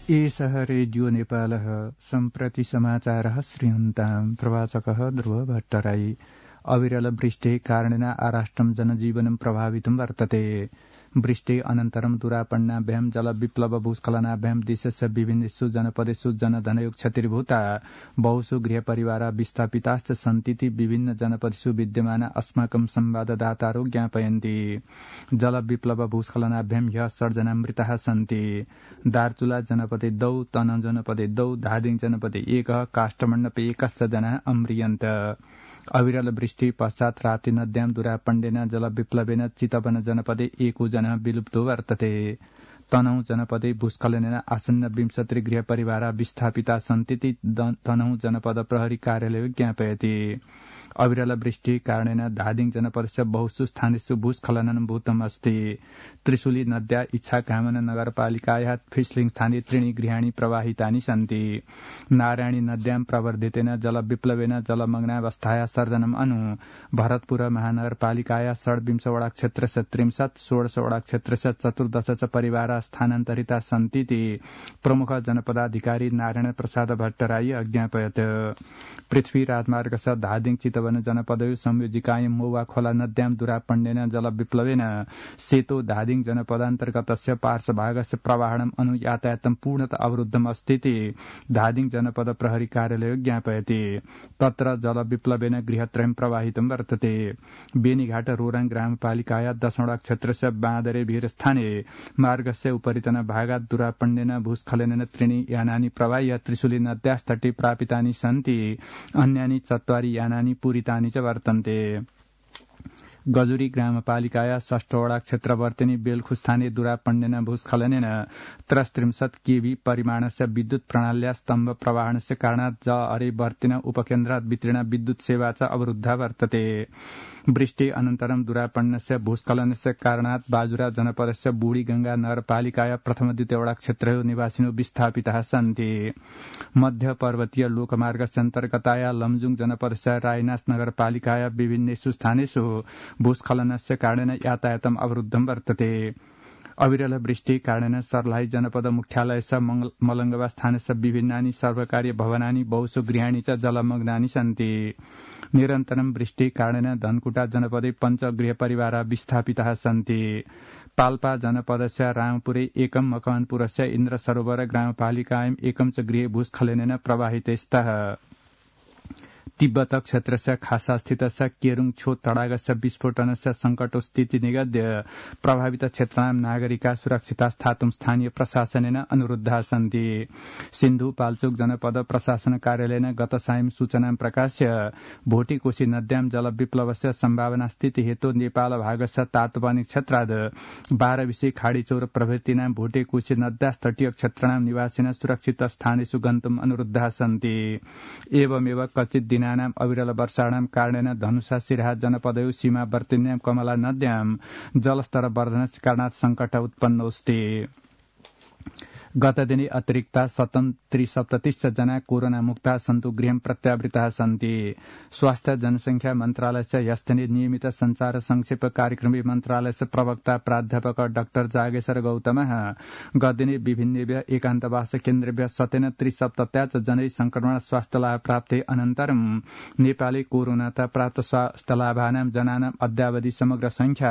एषः रेडियो नेपालः सम्प्रति समाचारः श्रूयन्ताम् प्रवाचकः ध्रुव भट्टराई। अविरल वृष्टेः कारणेन आराष्ट्रं जनजीवनं प्रभावितं वर्तते। वृष्टेः अनन्तरं दुरापन्नाभ्यां जलविप्लव भूस्खलनाभ्यां देशस्य विभिन्नेषु जनपदेषु जनधनयोग क्षतिर्भूता बहुषु गृहपरिवाराः विस्थापिताश्च सन्तीति विभिन्न जनपदेषु विद्यमाना अस्माकं संवाददातारो ज्ञापयन्ति। जलविप्लव भूस्खलनाभ्यां ह्यः 6 जना मृताः सन्ति। दार्चुला जनपदे 2, तनहुँ जनपदे 2, धादिङ जनपदे 1, काष्ठमण्डपे 1 जनाः अम्रियन्त। अविरल वृष्टि पश्चात् राप्ती नद्यां दुरापण्डेन जलविप्लवेन चितवन जनपदे 1 जनः विलुप्तो वर्तते। तनहुँ जनपदे भूस्खलनेन आसन्न 20 गृहपरिवाराः विस्थापिताः सन्तीति तनहुँ जनपद प्रहरी कार्यालय ज्ञापयति। अविरल वृष्टि कारणेन धादिङ जनपदस्य बहुषु स्थानेषु भूस्खलनं भूतम् अस्ति। त्रिशुली नद्या इच्छाकामना नगरपालिकायाः फिस्लिङ स्थाने 3 गृहाणि प्रवाहितानि सन्ति। नारायणी नद्यां प्रवर्धितेन जलविप्लवेन जलमग्नावस्थाया सर्जनम् अनु भरतपुर महानगरपालिकाया 26 वडा क्षेत्रस्य 63, 16 वडा क्षेत्रस्य 14 च परिवाराः स्थानान्तरिता सन्तीति प्रमुख जनपदाधिकारी नारायण प्रसाद भट्टराई अज्ञापयत्। पृथ्वी राजमार्गस्य धादिङ चितवन जनपदयो संयोजिकायां मौवा खोला नद्यां दुरापण्डेन जलविप्लवेन सेतो धादिङ जनपदान्तर्गतस्य पार्श्वभागस्य प्रवाहणम् अनु यातायातं पूर्णतः अवरुद्धम् अस्तीति धादिङ जनपद प्रहरी कार्यालय ज्ञापयति। तत्र जलविप्लवेन गृहत्रयं प्रवाहितं वर्तते। बेनीघाट रोराङ ग्रामपालिकाया 10 वडा क्षेत्रस्य बाँदरे भिर स्थाने मार्गस्य उपरितन भागात् दुरापण्डेन भूस्खलनेन 3 यानानि प्रवाह्य त्रिशुली नद्यास्तटे प्रापितानि सन्ति। अन्यानि 4 यानानि पूरितानि च वर्तन्ते। गजुरी ग्रामपालिकाया 6 वडा क्षेत्रवर्तिनी बेलखुस्थाने दुरापण्डेन भूस्खलनेन 33 केवी परिमाणस्य विद्युत प्रणाल्या स्तम्भ प्रवाहणस्य कारणात् अरे वर्तिन उपकेन्द्रात् वितरण विद्युत सेवा च अवरुद्धा वर्तते। वृष्टि अनन्तरं दुरापण्डस्य भूस्खलनस्य कारणात् बाजुरा जनपदस्य बूढीगंगा नगरपालिकाया 1, 2 वडा क्षेत्रयो निवासिनो विस्थापिताः सन्ति। मध्य पर्वतीय लोकमार्गस्य अन्तर्गताया लमजुङ जनपदस्य रायनास नगरपालिकाया विभिन्नेषु स्थानेषु भूस्खलनस्य कारणेन यातायातम् अवरुद्धं वर्तते। अविरल वृष्टि कारणेन सर्लाही जनपद मुख्यालयस्य मलङ्गवा स्थानस्य विभिन्नानि सर्वकारीय भवनानि बहुषु गृहाणि च जलमग्नानि सन्ति। निरन्तरं वृष्टि कारणेन धनकुटा जनपदे 5 गृहपरिवाराः विस्थापिताः सन्ति। पाल्पा जनपदस्य रामपुरे 1, मकवानपुरस्य इन्द्र सरोवर ग्रामपालिकायां 1 च गृहे भूस्खलनेन प्रवाहिते स्तः। तिब्बत क्षेत्रस्य खासास्थितस्य केरुङ छो तडागस्य विस्फोटनस्य संकटस्थिति निगद्य प्रभावित क्षेत्राणां नागरिकाः सुरक्षिता स्थातुं स्थानीय प्रशासनेन अनुरुद्धाः सन्ति। सिन्धु पाल्चोक जनपद प्रशासन कार्यालयेन गत सायं सूचनां प्रकाश्य भोटिकोशी नद्यां जलविप्लवस्य सम्भावना स्थिति हेतु नेपाल भागस्य तातोपानी क्षेत्राद् 12 विषय खाडीचौर प्रभृतीनां भोटिकोशी नद्यास्तटीय क्षेत्राणां निवासिनः सुरक्षित स्थानेषु गन्तुम् अनुरुद्धाः सन्ति। एवमेव कचित् दिनानां अविरल वर्षाणां कारणेन धनुषा सिराहा जनपदयो सीमावर्तिन्यां कमला नद्यां जलस्तर वर्धनस्य कारणात् संकट उत्पन्नोऽस्ति। गत दिने अतिरिक्त 37 जना कोरोना मुक्ता सन्तु गृहं प्रत्यावृताः सन्ति। स्वास्थ्य जनसंख्या मन्त्रालयस्य ह्यस्तने नियमित संचार संक्षेप कार्यक्रमे मन्त्रालयस्य प्रवक्ता प्राध्यापक डाक्टर जागेश्वर गौतमः गतदिने विभिन्नेभ्यः एकान्तवास केन्द्रेभ्यः 37 जनै संक्रमण स्वास्थ्य लाभ प्राप्ते अनन्तरं नेपाले कोरोनातः प्राप्त स्वास्थ्य लाभानां जनानां अद्यावधि समग्र संख्या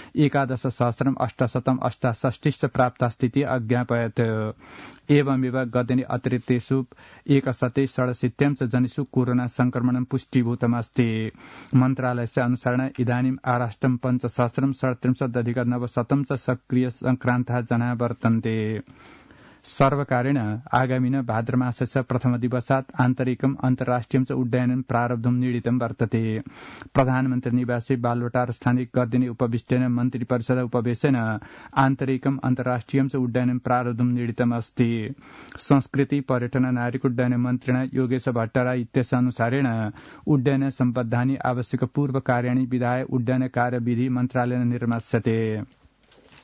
11,868 प्राप्ता स्थिति अज्ञापयत्। एवमेव गतदिने अतिरिक्तेषु 1,167 जनेषु कोरोना संक्रमणं पुष्टिभूतमस्ति। मन्त्रालयस्य अनुसारेण इदानीम् आराष्ट्रं 5,037,900 च सक्रिय संक्रान्तः जनाः वर्तन्ते। सर्वकारेण आगामिन भाद्रमासस्य प्रथम दिवसात् आन्तरिकम् अन्तर्राष्ट्रियं च उड्डयनं प्रारब्धुं निडितं वर्तते। प्रधानमन्त्री निवासे बालवाटार स्थाने गतदिने उपविष्टेन मन्त्रिपरिषद उपवेशेन आन्तरिकम् अन्तर्राष्ट्रियं च उड्डयनं प्रारब्धुं निडितम् अस्ति। संस्कृति पर्यटन नागरिक उड्डयन मन्त्रिणा योगेश भट्टराई इत्यनुसारेण उड्डयन सम्बद्धानि आवश्यक पूर्व कार्याणि विधाय उड्डयन कार्यविधि मन्त्रालयेन निर्मास्यते।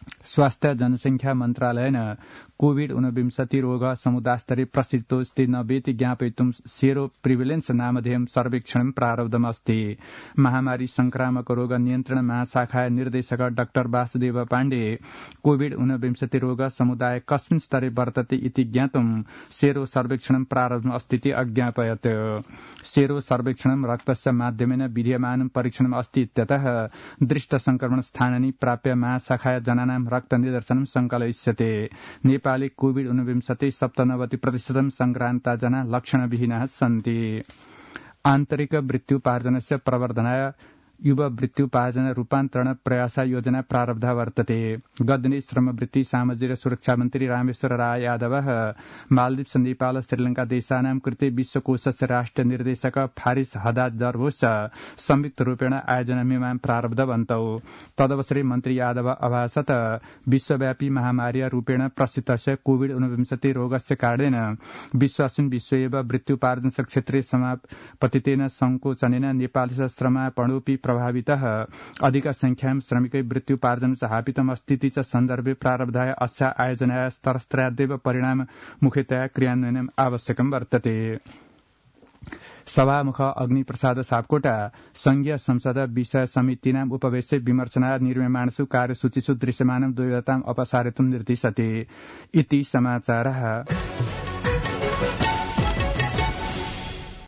स्वास्थ्य जनसंख्या मन्त्रालयेन कोविड-19 रोग समुदायस्तरे प्रसिद्धोस्ति नवेति ज्ञापयितुं सेरो प्रिविलेन्स नामधेयं सर्वेक्षणं प्रारब्धमस्ति। महामारी संक्रामक रोग नियन्त्रण महाशाखा निर्देशक डाक्टर वासुदेव पाण्डे कोविड-19 रोग समुदाय कस्मिन् स्तरे वर्तते इति ज्ञातुं सेरो सर्वेक्षणं प्रारब्धमस्तीति अज्ञापयत्। सेरो सर्वेक्षणं रक्तस्य माध्यमेन विधीयमानं परीक्षणम् अस्ति इत्यतः दृष्ट संक्रमण स्थानानि प्राप्य महाशाखाया जनानां रक्त निदर्शनं संकलयिष्यते। नेपाले कोविड-19 97% संक्रान्ता जना लक्षणविहीनाः सन्ति। आन्तरिक वृत्त्युपार्जनस्य प्रवर्धनाय युव वृत्त्युपार्जन रूपान्तरण प्रयास योजना प्रारब्ध वर्तते। गतदिने श्रमवृत्ति सामाजिक सुरक्षा मन्त्री रामेश्वर राय यादवः मालदिप्स नेपाल श्रीलंका देशानां कृते विश्वकोशस्य राष्ट्र निर्देशक फारिस हदाद जर्भोस संयुक्त रूपेण आयोजनमिमां प्रारब्धवन्तौ। तदवसरे मन्त्री यादव अभासत विश्वव्यापी महामार्या रूपेण प्रसिद्धस्य कोविड-19 रोगस्य कारणेन विश्वास्मिन् विश्वैव वृत्त्युपार्जनस्य क्षेत्रे समापतितेन संकोचनेन नेपालस्य श्रमापणोऽपि प्रभावितः अधिक संख्यां श्रमिकै वृत्त्युपार्जन हापितमस्तीति च सन्दर्भे प्रारब्धाय अस्या आयोजनाया स्तरत्रयादेव परिणाम मुख्यतया क्रियान्वयनम् आवश्यकं वर्तते। सभामुख अग्निप्रसाद सापकोटा संघीय संसद विषय समितिनां उपवेशे विमर्शना निर्माणसु कार्यसूचिषु दृश्यमानं द्वैधताम् अपसारयितुं निर्दिशते इति समाचारः।